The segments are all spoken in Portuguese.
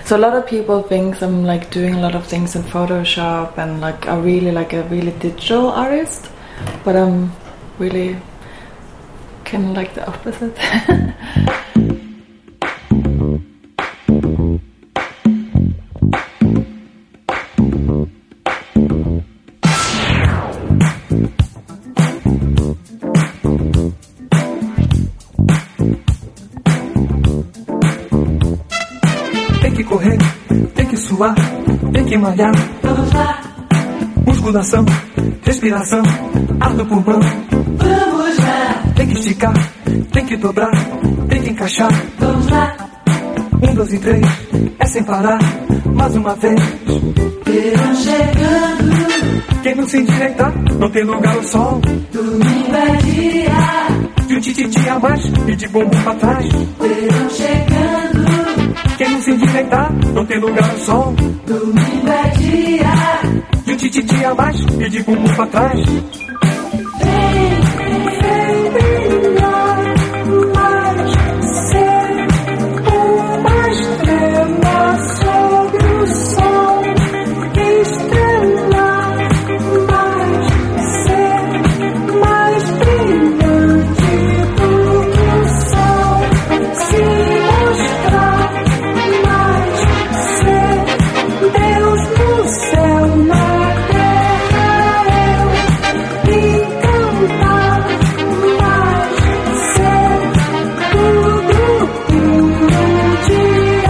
So a lot of people think I'm like doing a lot of things in Photoshop and like a really digital artist, but I'm really kind of like the opposite. Tem que correr, tem que suar, tem que malhar. Vamos lá. Musculação, respiração, ar no pulmão. Vamos lá. Tem que esticar, tem que dobrar, tem que encaixar. Vamos lá. 1, 2 e 3, é sem parar, mais uma vez. Verão chegando, Quem não se endireitar, não tem lugar ao sol. domingo é dia. De um tititi a mais e de bumbum pra trás. Verão chegando, Quem não se endireitar, não tem lugar ao sol. domingo é dia. De um tititi a mais e de bumbum pra trás. Vem brilhar mais, ser uma estrela sobre o sol. Estrela mais, ser mais brilhante do que o sol. Se mostrar mais, ser Deus no céu, na terra eu. E cantar mais, ser tudo por um dia.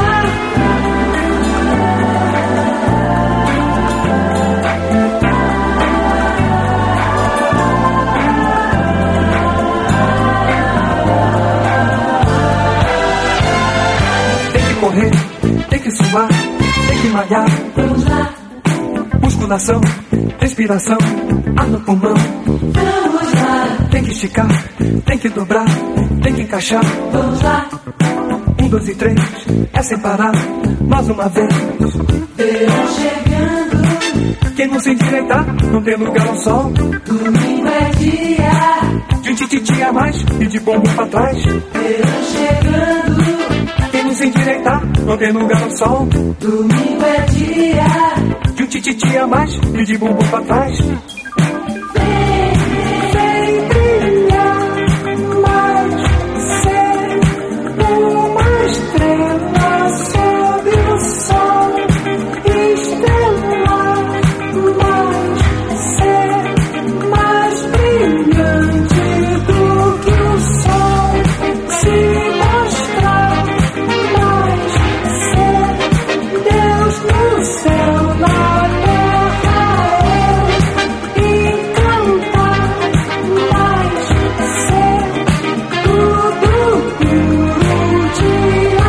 Tem que correr, tem que suar, tem que malhar. Vamos lá, Musculação, respiração, ar no pulmão. vamos lá, Tem que esticar, tem que dobrar, tem que encaixar. vamos lá. 1, 2 e 3, é sem parar, mais uma vez. Verão chegando, Quem não se endireitar, não tem lugar ao sol. domingo é dia. De um tititi a mais e de bumbum pra trás. Verão chegando, Quem não se endireitar, não tem lugar ao sol. domingo é dia. De um tititi a mais e de bumbum pra trás. Vem brilhar mais, ser uma estrela sobre o sol. Estrela mais, ser mais brilhante do que o sol. Se mostrar mais, ser Deus no céu, na terra eu. E cantar mais, ser tudo por um dia.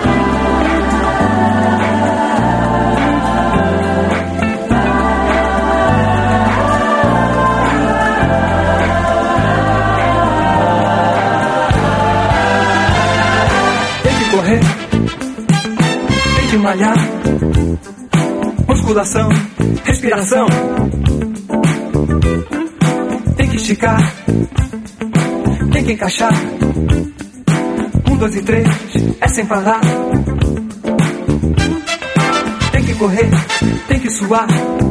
Tem que correr, tem que malhar. Musculação, respiração. Tem que esticar, tem que encaixar. 1, 2 e 3, é sem parar. Tem que correr, tem que suar.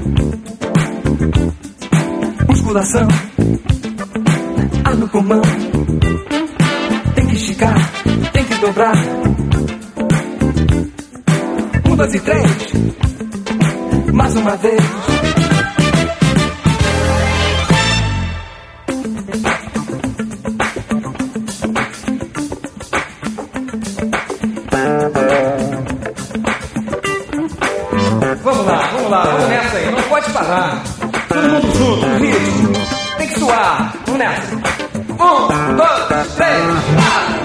Musculação, ar no pulmão. Tem que esticar, tem que dobrar. 1, 2 e 3, mais uma vez. Vamos lá, vamos nessa aí, não pode parar. Todo mundo junto, no ritmo. Tem que suar, vamos nessa. 1, 2, 3, 4.